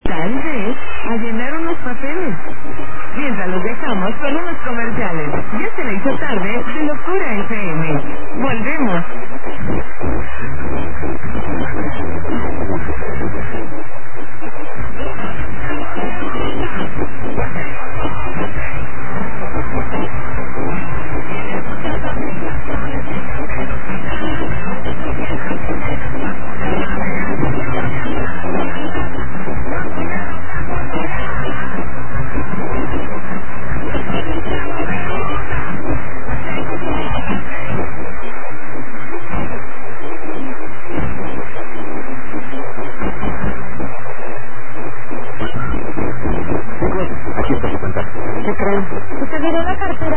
Tal vez a llenar unos papeles. Mientras los dejamos con unos comerciales. Ya se le hizo tarde de Locura FM. Volvemos.